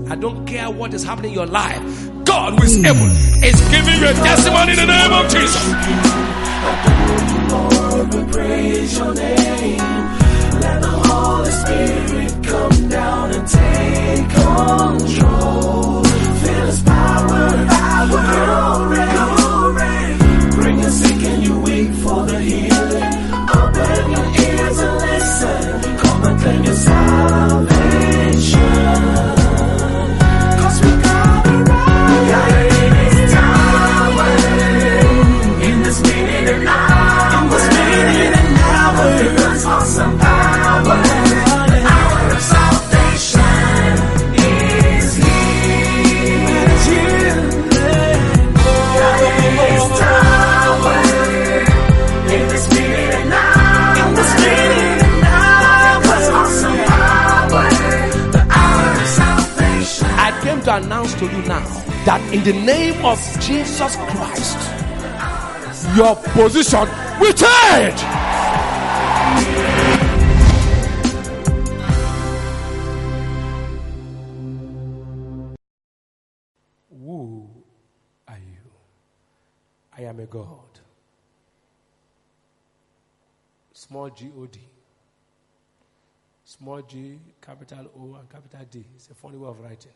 I don't care what is happening in your life. God who is able is giving you a testimony in the name of Jesus. Lord, we praise your name. Let the Holy Spirit come down and take control. Feel His power, glory. Bring the sick and you weak for the healing. Open your ears and listen. Come and claim your salvation. 'Cause we got it right. In this tower, in this minute and hour, in this minute and hour, God's awesome power. The hour of salvation is here. God in this tower, in this minute and hour, in this minute and hour, God's awesome power. The hour of salvation. I came to announce to you now that in the name of Jesus Christ, your position will change. Who are you? I am a God. Small G-O-D. Small G, capital O, and capital D. It's a funny way of writing.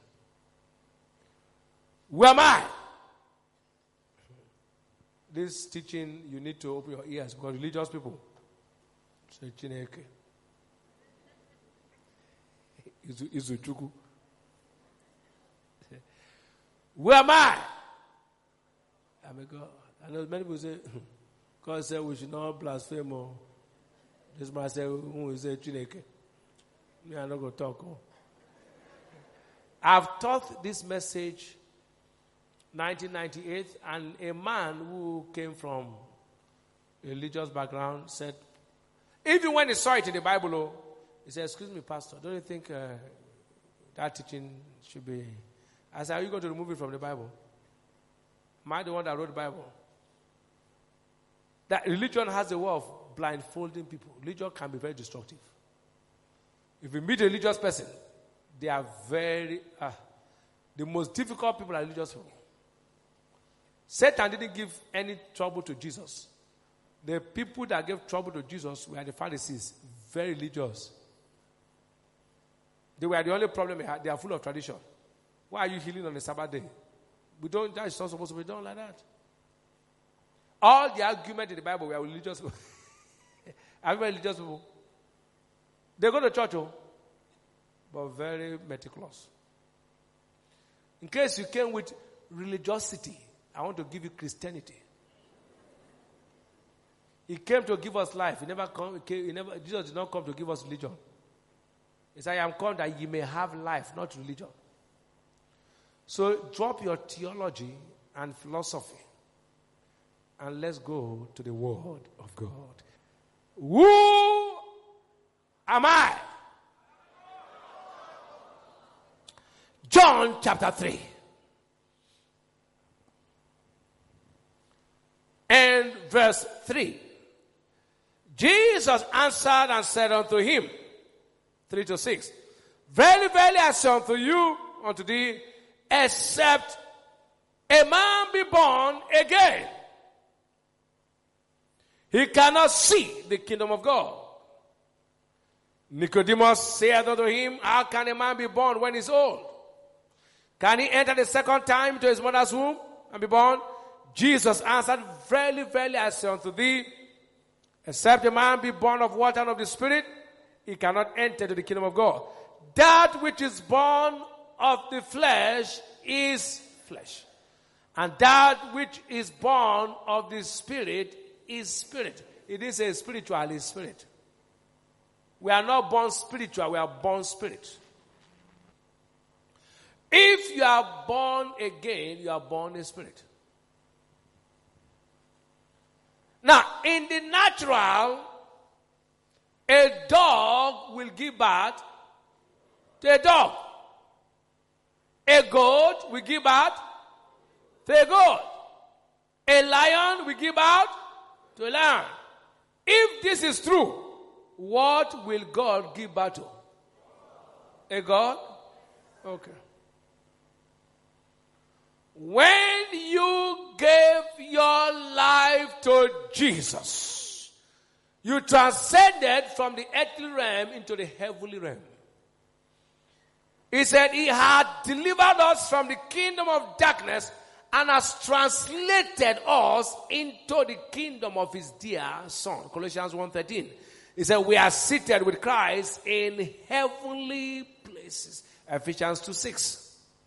Who am I? This teaching, you need to open your ears because religious people say Chineke. Izuchuku. Who am I? I'm a God. I know many people say, God said we should not blaspheme. This man said, who is a Chineke? Me, I'm not going to talk. I've taught this message 1998, and a man who came from a religious background said, even when he saw it in the Bible, he said, excuse me, Pastor, don't you think that teaching should be... I said, are you going to remove it from the Bible? Am I the one that wrote the Bible? That religion has a way of blindfolding people. Religion can be very destructive. If you meet a religious person, they are very... the most difficult people are religious people. Satan didn't give any trouble to Jesus. The people that gave trouble to Jesus were the Pharisees, very religious. They were the only problem they had. They are full of tradition. Why are you healing on the Sabbath day? That is not supposed to be done like that. All the argument in the Bible were religious people. Everybody religious people. They go to church, but very meticulous. In case you came with religiosity, I want to give you Christianity. He came to give us life. Jesus did not come to give us religion. He said, I am come that you may have life, not religion. So drop your theology and philosophy and let's go to the Word of God. Who am I? John chapter 3. And verse 3. Jesus answered and said unto him, 3-6, Verily, verily, I say unto you, unto thee, except a man be born again, he cannot see the kingdom of God. Nicodemus said unto him, How can a man be born when he is old? Can he enter the second time into his mother's womb and be born? Jesus answered, Verily, verily, I say unto thee, except a man be born of water and of the Spirit, he cannot enter into the kingdom of God. That which is born of the flesh is flesh, and that which is born of the Spirit is spirit. It is a spiritual, is spirit. We are not born spiritual, we are born spirit. If you are born again, you are born in spirit. Now, in the natural, a dog will give birth to a dog. A goat will give birth to a goat. A lion will give birth to a lion. If this is true, what will God give birth to? A God? Okay. When you gave your life to Jesus, you transcended from the earthly realm into the heavenly realm. He said he had delivered us from the kingdom of darkness and has translated us into the kingdom of his dear Son. Colossians 1:13. He said we are seated with Christ in heavenly places. Ephesians 2:6.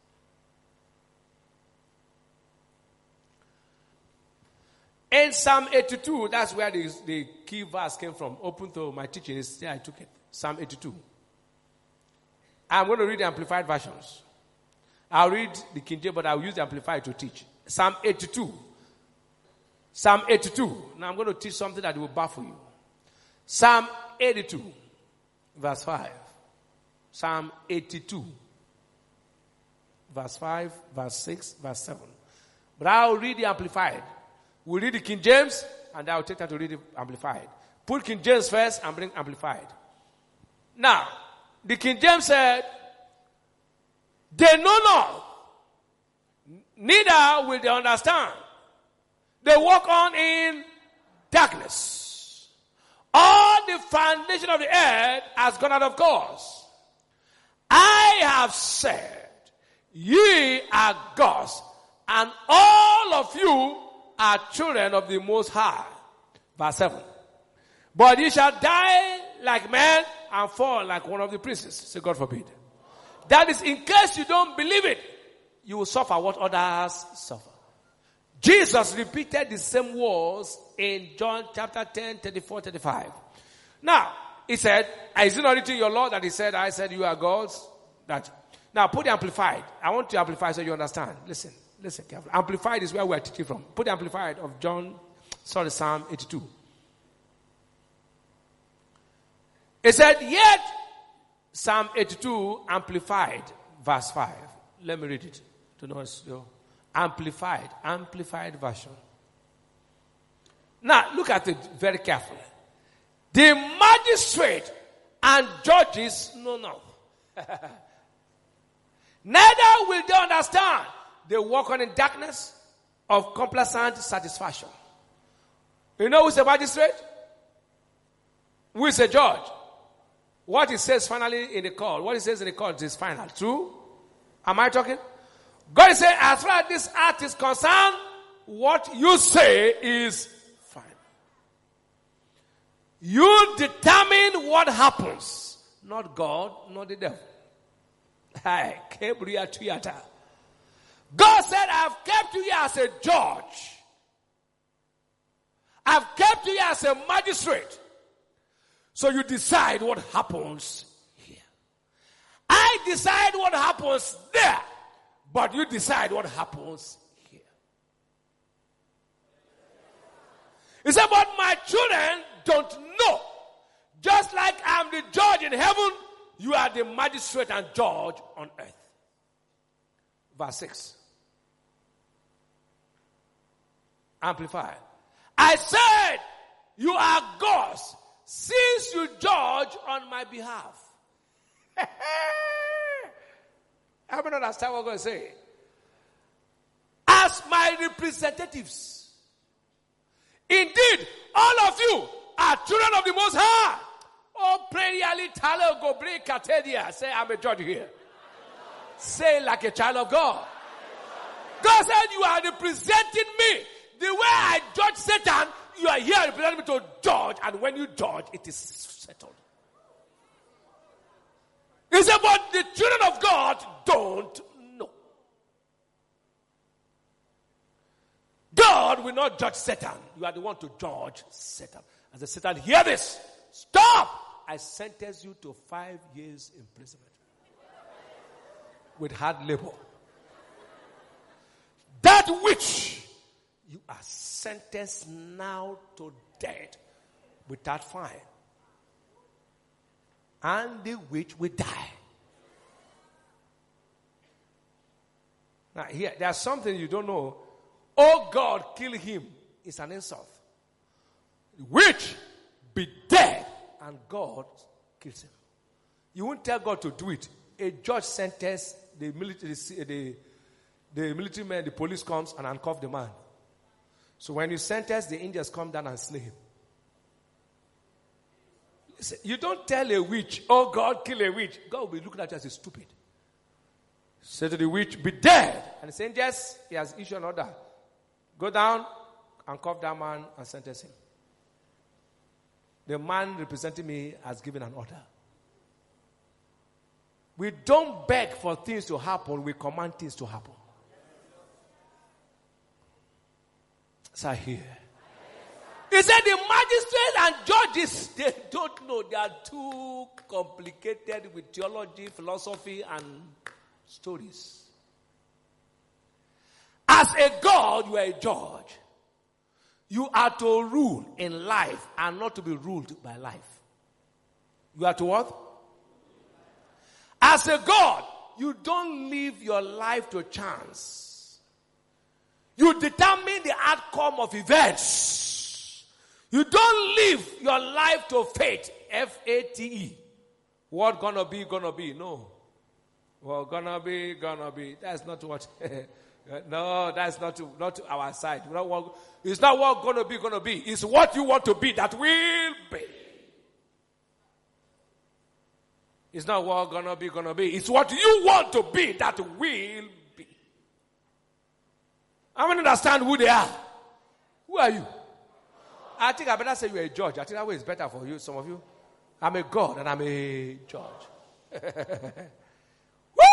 In Psalm 82, that's where the key verse came from. Open to my teaching. I took it. Psalm 82. I'm going to read the Amplified versions. I'll read the King James, but I'll use the Amplified to teach. Psalm 82. Psalm 82. Now I'm going to teach something that will baffle you. Psalm 82, verse 5. Psalm 82, verse 5, verse 6, verse 7. But I'll read the Amplified. We'll read the King James, and I'll take that to read the Amplified. Put King James first and bring Amplified. Now, the King James said, they know not, neither will they understand. They walk on in darkness. All the foundation of the earth has gone out of course. I have said, ye are gods, and all of you are children of the Most High. Verse 7. But ye shall die like men and fall like one of the princes. Say, God forbid. That is, in case you don't believe it, you will suffer what others suffer. Jesus repeated the same words in John chapter 10, 34, 35. Now, he said, is it not written in your law that he said, I said you are gods? Now, put the Amplified. I want to amplify so you understand. Listen carefully. Amplified is where we are teaching from. Put the Amplified of Psalm 82. It said, yet, Psalm 82, Amplified, verse 5. Let me read it to know it's Amplified version. Now, look at it very carefully. The magistrate and judges know not. Neither will they understand. They walk on in darkness of complacent satisfaction. You know who's a magistrate? Who is a judge? What he says finally in the court, what he says in the court is final. True? Am I talking? God is saying, as far as this act is concerned, what you say is fine. You determine what happens, not God, not the devil. God said, I've kept you here as a judge. I've kept you here as a magistrate. So you decide what happens here. I decide what happens there, but you decide what happens here. He said, but my children don't know. Just like I'm the judge in heaven, you are the magistrate and judge on earth. Verse 6. Amplified. I said, you are gods, since you judge on my behalf. I don't understand what God is saying. As my representatives. Indeed, all of you are children of the Most High. Oh, pray talo go break Katedia. Say, I'm a judge here. Say like a child of God. God said, you are representing me. The way I judge Satan, you are here representing me to judge. And when you judge, it is settled. He said, but the children of God don't know. God will not judge Satan. You are the one to judge Satan. I said, Satan, hear this. Stop. I sentence you to 5 years imprisonment. With hard labor. That which you are sentenced now to death without fine. And the which will die. Now here, there's something you don't know. Oh God, kill him is an insult. Which be dead and God kills him. You won't tell God to do it. A judge sentenced the military, the military men, the police comes and handcuff the man. So when you sentence, the angels come down and slay him. Listen, you don't tell a witch, oh God, kill a witch. God will be looking at you as a stupid. Say to the witch, be dead. And the angels, he has issued an order. Go down and cuff that man and sentence him. The man representing me has given an order. We don't beg for things to happen, we command things to happen. So here. He said the magistrates and judges, they don't know. They are too complicated with theology, philosophy, and stories. As a God, you are a judge. You are to rule in life and not to be ruled by life. You are to what? As a God, you don't live your life to chance. You determine the outcome of events. You don't live your life to fate. F-A-T-E. What gonna be, gonna be. No. Well, gonna be. That's not what. No, that's not our side. It's not what gonna be. It's what you want to be that will be. It's not what gonna be. It's what you want to be that will be. I want to understand who they are. Who are you? I think I better say you're a judge. I think that way is better for you, some of you. I'm a God and I'm a judge. Woo!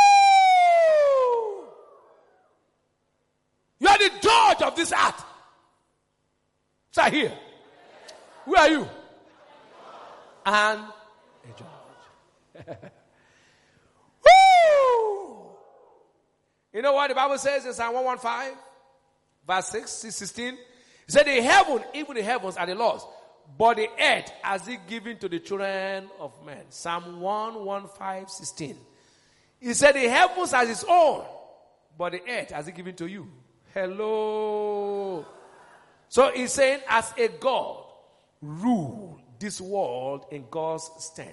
You are the judge of this earth. So here. Who are you? And a judge. Woo! You know what the Bible says in Psalm 115? Verse 16. It said, the heaven, even the heavens are the Lord's, but the earth has He given to the children of men. Psalm 115:16. He said, the heavens are His own, but the earth has He given to you. Hello. So He's saying, as a God, rule this world in God's stand.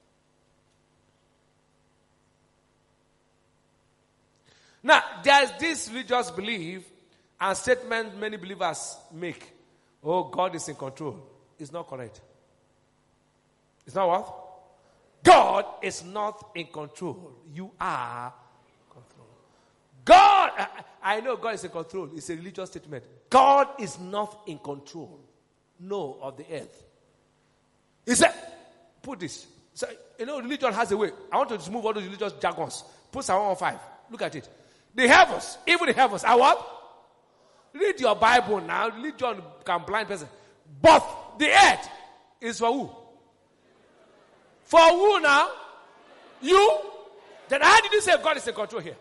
Now, there's this religious belief and statement many believers make. Oh, God is in control. It's not correct. It's not what? God is not in control. You are in control. God, I know God is in control. It's a religious statement. God is not in control. No, of the earth. He said, put this. So, religion has a way. I want to just move all those religious jargons. Put Psalm 115. Look at it. The heavens, even the heavens, are what? Read your Bible now. Religion can blind person. But the earth is for who? For who now? You? Then how did you say God is in control here?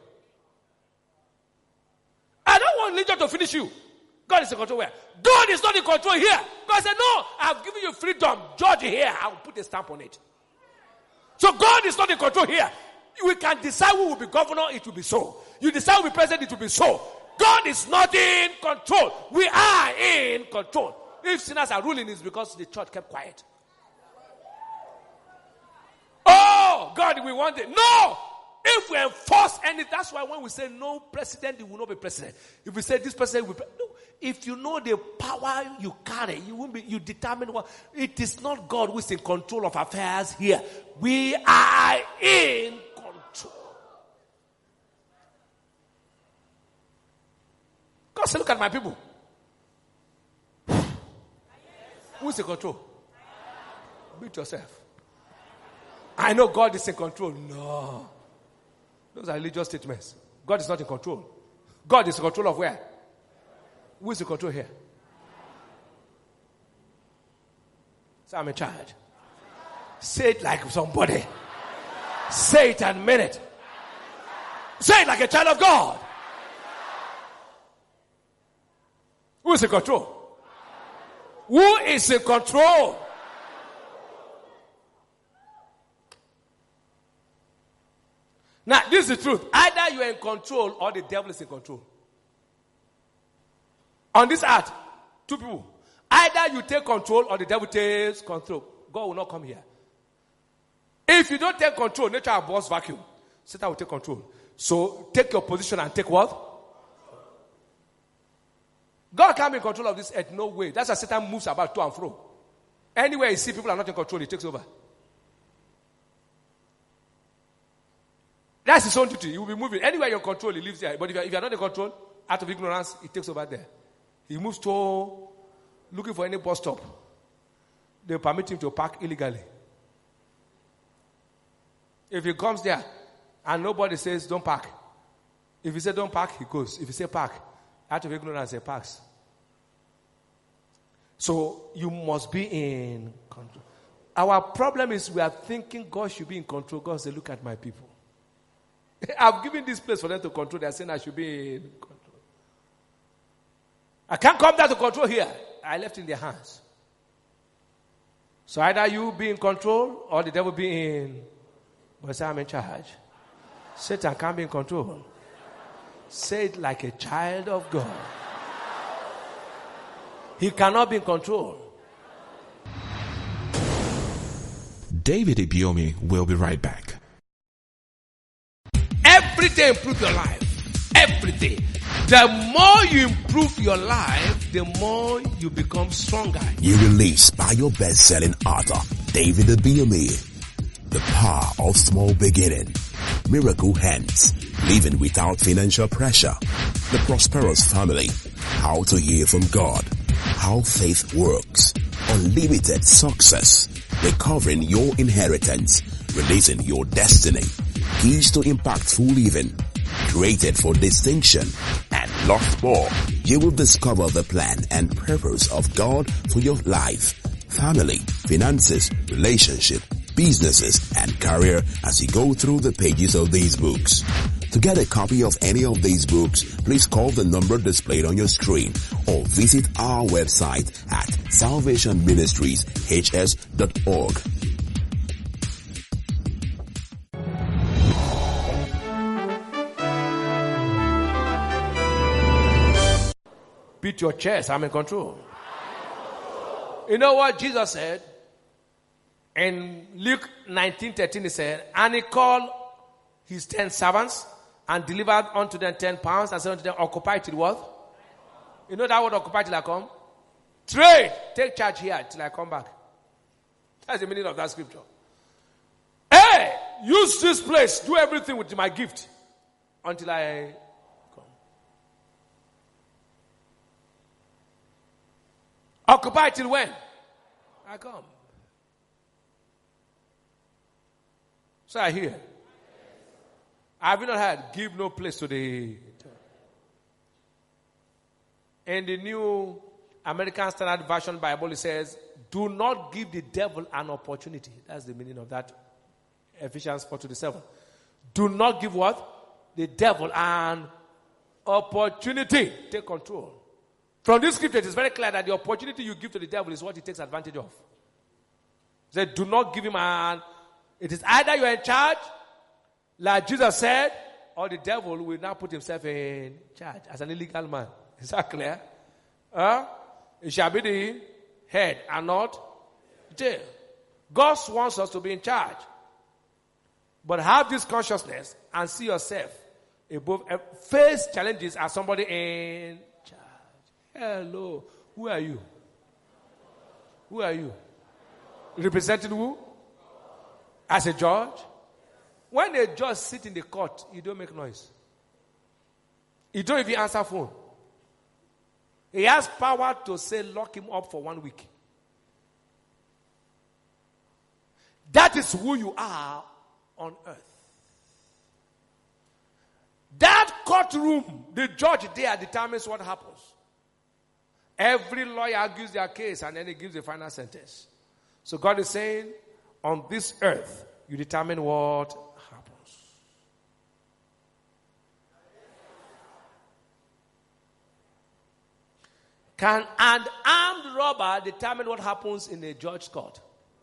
I don't want religion to finish you. God is in control where? God is not in control here. God said, no, I've given you freedom. Judge here. I will put a stamp on it. So God is not in control here. We can decide who will be governor, it will be so. You decide who will be president, it will be so. God is not in control. We are in control. If sinners are ruling, it's because the church kept quiet. Oh, God, we want it. No! If we enforce anything, that's why when we say no president, it will not be president. If we say this president will be no. If you know the power you carry, you determine what. It is not God who is in control of affairs here. We are in control. God said, look at my people. Who is in control? Beat yourself. I know God is in control. No. Those are religious statements. God is not in control. God is in control of where? Who is in control here? So I'm in charge. Say it like somebody. Say it and mean it. Say it like a child of God. Who is in control? Who is in control? Now, this is the truth. Either you are in control or the devil is in control. On this earth, two people. Either you take control or the devil takes control. God will not come here. If you don't take control, nature will burst vacuum. Satan will take control. So take your position and take what? God can't be in control of this earth. No way. That's why Satan moves about to and fro. Anywhere you see people are not in control, he takes over. That's his own duty. He will be moving. Anywhere you're in control, he lives there. But if you're not in control, out of ignorance, he takes over there. He moves to looking for any bus stop. They permit him to park illegally. If he comes there and nobody says don't park, if he says don't park, he goes. If he says park, out of ignorance, he parks. So you must be in control. Our problem is we are thinking God should be in control. God said, look at my people. I've given this place for them to control. They are saying I should be in control. I can't come down to control here. I left in their hands. So either you be in control or the devil be in. But say I'm in charge. Satan can't be in control. Say it like a child of God. He cannot be in control. David Ibiyeomie will be right back. Every day improve your life. Every day. The more you improve your life, the more you become stronger. New release by your best-selling author, David Ibiyeomie. The Power of Small Beginning. Miracle Hands. Living without financial pressure. The Prosperous Family. How to hear from God. How faith works. Unlimited success. Recovering your inheritance. Releasing your destiny. Keys to impactful living. Created for distinction. And lots more. You will discover the plan and purpose of God for your life, family, finances, relationship, businesses, and career as you go through the pages of these books. To get a copy of any of these books, please call the number displayed on your screen or visit our website at salvationministrieshs.org. Beat your chest. I'm in control. You know what Jesus said? In Luke 19:13 he said, and he called his 10 servants and delivered unto them 10 pounds and said unto them, occupy till what? You know that word occupy till I come? Trade. Take charge here till I come back. That's the meaning of that scripture. Hey, use this place. Do everything with my gift until I come. Occupy till when? I come. So I hear. Have you not heard? Give no place to the. In the New American Standard Version Bible, it says, do not give the devil an opportunity. That's the meaning of that. Ephesians 4:27. Do not give what? The devil an opportunity. Take control. From this scripture, it is very clear that the opportunity you give to the devil is what he takes advantage of. He said, do not give him an. It is either you are in charge, like Jesus said, or the devil will now put himself in charge as an illegal man. Is that clear? It shall be the head and not the tail. God wants us to be in charge. But have this consciousness and see yourself above, face challenges as somebody in charge. Hello. Who are you? Who are you? Representing who? As a judge? When a judge sits in the court, you don't make noise. You don't even answer phone. He has power to say lock him up for 1 week. That is who you are on earth. That courtroom, the judge there determines what happens. Every lawyer argues their case and then he gives the final sentence. So God is saying, on this earth, you determine what happens. Can an armed robber determine what happens in a judge's court?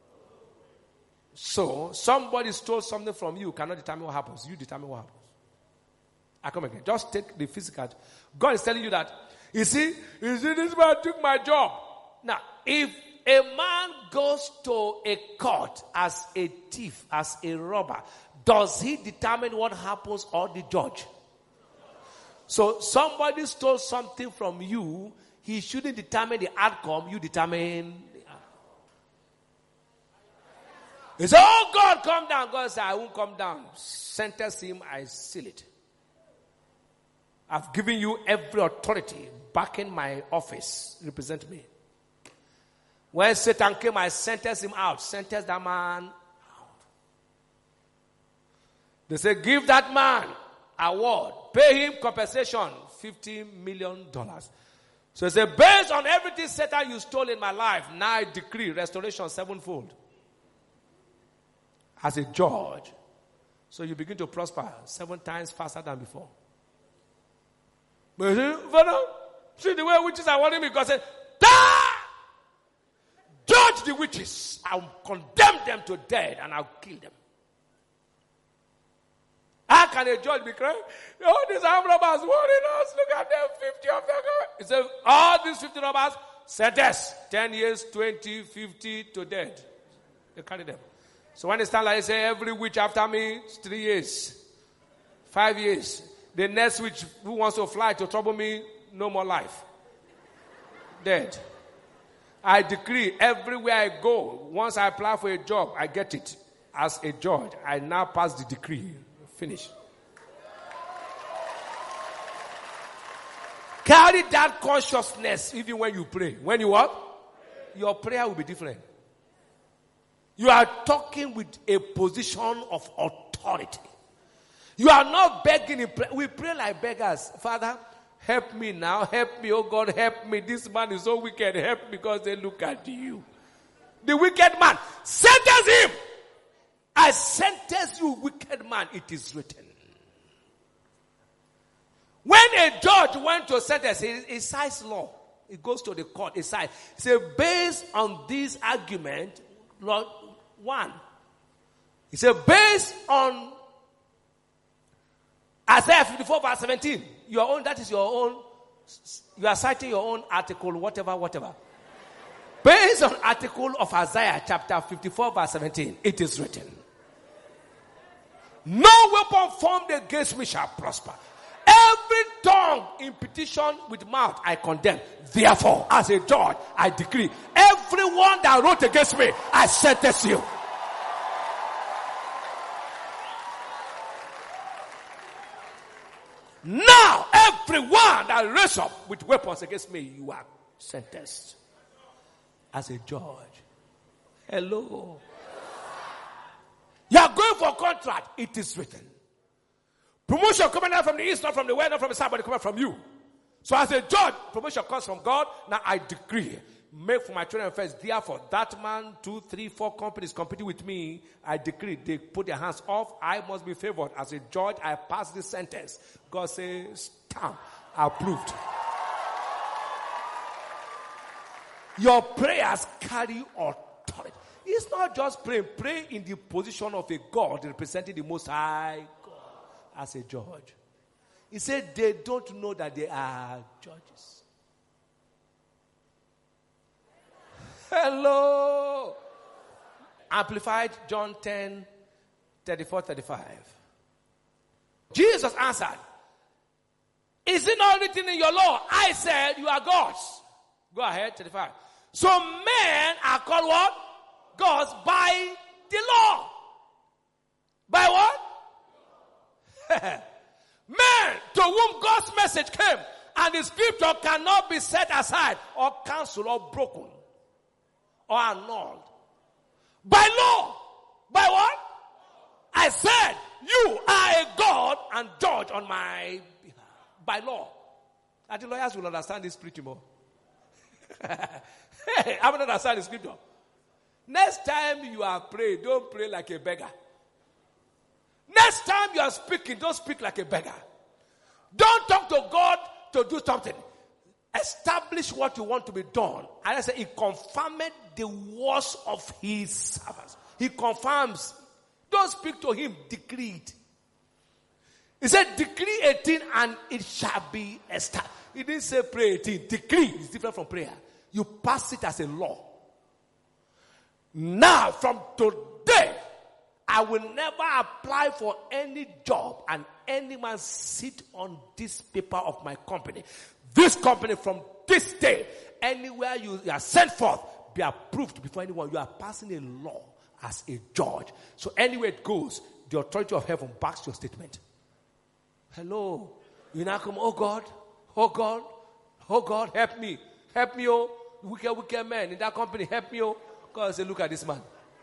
So, somebody stole something from you, cannot determine what happens. You determine what happens. I come again. Just take the physical. God is telling you that, you see, this man took my job. Now, if a man goes to a court as a thief, as a robber, does he determine what happens or the judge? So somebody stole something from you, He shouldn't determine the outcome. You determine the outcome. He said, oh God, come down. God said, I won't come down. Sentence him, I seal it. I've given you every authority back in my office. Represent me. When Satan came, I sentenced him out. Sentenced that man out. They said, give that man award. Pay him compensation, $50 million. So he said, based on everything Satan you stole in my life, now I decree restoration sevenfold. As a judge. So you begin to prosper 7 times faster than before. But you say, Father, see the way witches are warning me. God said, judge the witches. I'll condemn them to death and I'll kill them. How can a judge be crying? Oh, these armed robbers warning us. Look at them, 50 of them. He said, all these 50 robbers, sentence 10 years, 20, 50 to death. They carry them. So when they stand like they say, every witch after me is 3 years, 5 years. The next witch who wants to fly to trouble me, no more life. Dead. I decree everywhere I go, once I apply for a job, I get it. As a judge, I now pass the decree. Finish. Carry that consciousness even when you pray. When you what? Your prayer will be different. You are talking with a position of authority. You are not begging in prayer. We pray like beggars. Father, help me now. Help me, oh God, help me. This man is so wicked. Help me because they look at you. The wicked man. Sentence him. I sentence you, wicked man. It is written. When a judge went to sentence, he cites law. He goes to the court. He cites. He says, based on this argument, Lord, 1. He said, based on Isaiah 54 verse 17, your own, that is your own, you are citing your own article, whatever. Based on article of Isaiah chapter 54 verse 17, it is written, no weapon formed against me shall prosper. Every tongue in petition with mouth I condemn. Therefore, as a judge, I decree, everyone that wrote against me, I sentence you. Now, everyone that raised up with weapons against me, you are sentenced. As a judge. Hello. You are going for a contract. It is written. Promotion coming out from the east, not from the west, not from the south, but it coming from you. So as a judge, promotion comes from God. Now I decree, make for my children first. Therefore, that man, 2, 3, 4 companies competing with me, I decree, they put their hands off. I must be favored. As a judge, I pass this sentence. God says, stamp, approved. Your prayers carry authority. It's not just praying. Pray in the position of a God representing the Most High God as a judge. He said they don't know that they are judges. Hello. Amplified John 10, 34, 35. Jesus answered, is it not written in your law? I said you are gods. Go ahead, 35. So men are called what? Gods by the law. By what? Men to whom God's message came and the scripture cannot be set aside or cancelled or broken or annulled. By law. By what? I said you are a God and judge on my behalf. By law. And the lawyers will understand this pretty more. Hey, I will not understand the scripture. Next time you are praying, don't pray like a beggar. Next time you are speaking, don't speak like a beggar. Don't talk to God to do something. Establish what you want to be done. And I say, he confirmed the words of his servants. He confirms. Don't speak to him, decree it. He said, decree 18 and it shall be established. He didn't say pray 18. Decree is different from prayer. You pass it as a law. Now, from today, I will never apply for any job and any man sit on this paper of my company. This company from this day, anywhere you are sent forth, be approved before anyone. You are passing a law as a judge. So anywhere it goes, the authority of heaven backs your statement. Hello. You now come, oh God, help me, oh, wicked man in that company, help me, oh. God say, look at this man.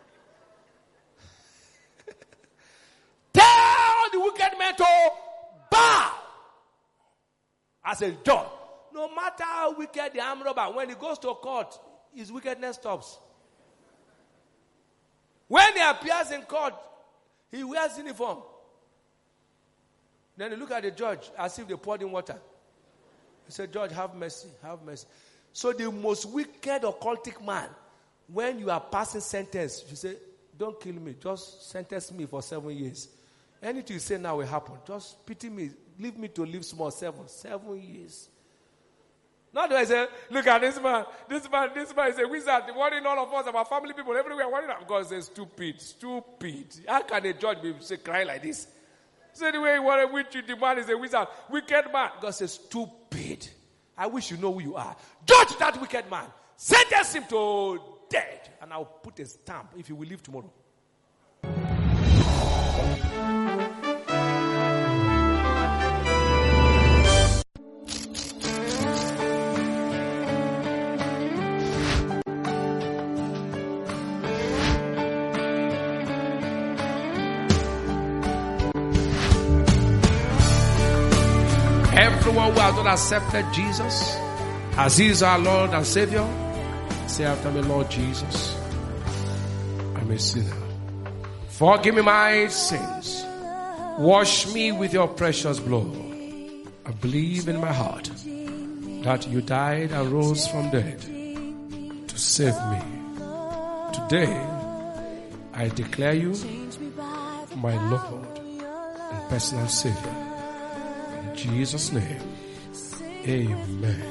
Tell the wicked man to bow as a judge. No matter how wicked the armed robber, when he goes to court, his wickedness stops. When he appears in court, he wears uniform. Then he look at the judge as if they poured in water. He said, Judge, have mercy, have mercy. So the most wicked occultic man, when you are passing sentence, you say, don't kill me, just sentence me for 7 years. Anything you say now will happen. Just pity me, leave me to live small. 7 years. Not that I say, look at this man is a wizard, worrying all of us, our family people, everywhere, worrying. God says, stupid. How can a judge be crying like this? So the way you want to witch you, the man is a wizard, wicked man. God says, stupid. I wish you know who you are. Judge that wicked man. Sentence him to death. And I'll put a stamp if he will live tomorrow. Everyone who has not accepted Jesus as He is our Lord and Savior, say after me, Lord Jesus, I'm a sinner. Forgive me my sins. Wash me with your precious blood. I believe in my heart that you died and rose from dead to save me. Today, I declare you my Lord and personal Savior. In Jesus' name, amen.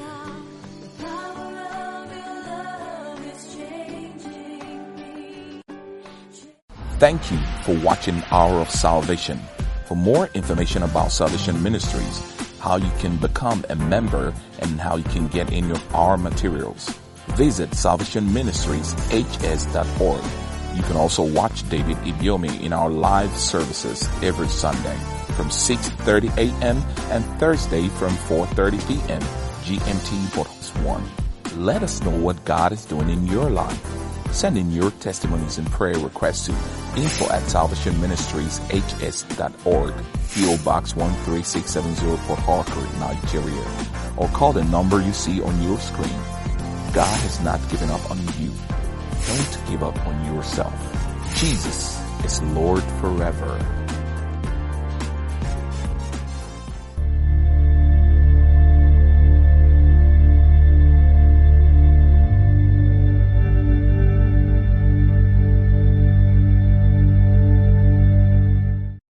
Thank you for watching Hour of Salvation. For more information about Salvation Ministries, how you can become a member, and how you can get in our materials, visit salvationministrieshs.org. You can also watch David Ibiome in our live services every Sunday from 6:30 a.m. and Thursday from 4:30 p.m. GMT Bottles 1. Let us know what God is doing in your life. Send in your testimonies and prayer requests to info@salvationministrieshs.org, PO Box 13670, Port Harcourt, Nigeria, or call the number you see on your screen. God has not given up on you. Don't give up on yourself. Jesus is Lord forever.